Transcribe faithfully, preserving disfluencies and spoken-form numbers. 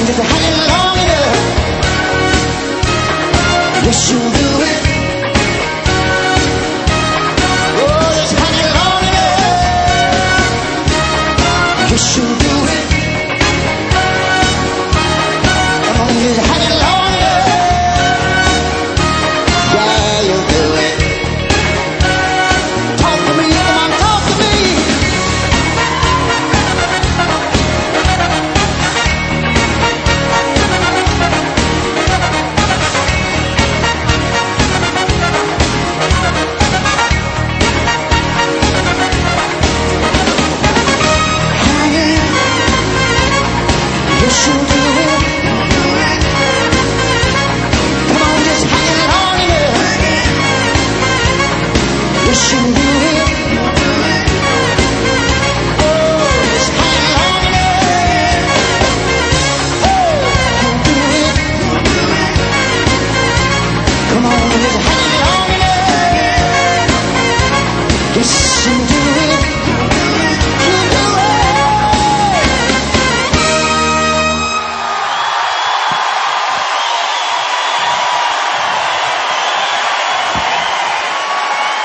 just hanging long enough. Yes, you'll do it. Oh, just hanging long enough. Yes, you'll do it. Come on, just hanging long enough. Yeah, you'll do it. Talk to me, come on, talk to me. Yes, you'll do it. Come on, just hang it long enough. Yes, you'll do it. Oh, just hang it long enough. Oh, you'll do it. Come on, just hang it long enough. Yes, you'll do it.